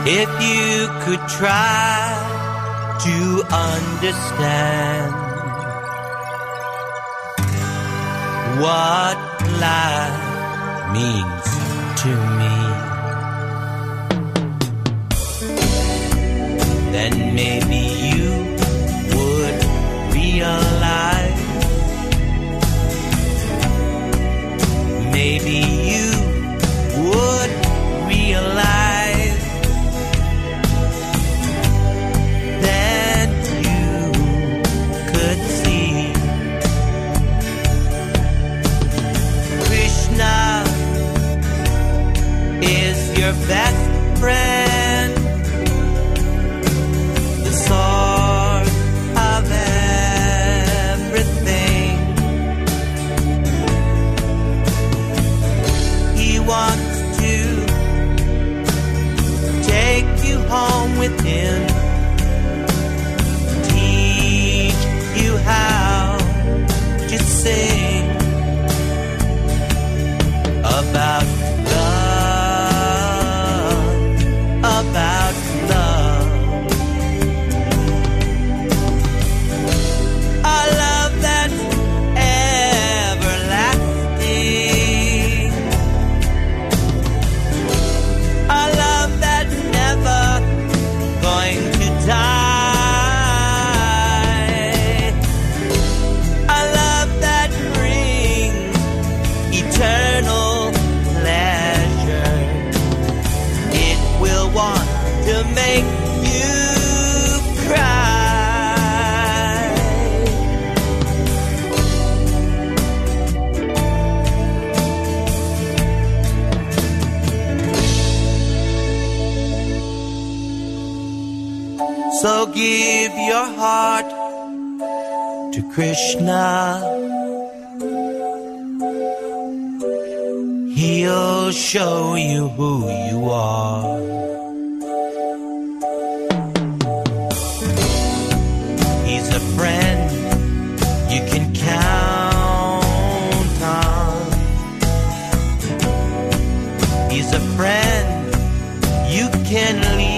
If you could try to understand what life means to me, then maybe you would realize, maybe you would realize that you could see Krishna is your best friend, the source of everything. He wants to take you home with him, teach you how to sing about love, about love. A love that's everlasting, a love that's never going to die, a love that brings eternal pleasure. It will want to make you cry. So give your heart to Krishna. He'll show you who you are. He's a friend you can count on. He's a friend you can lean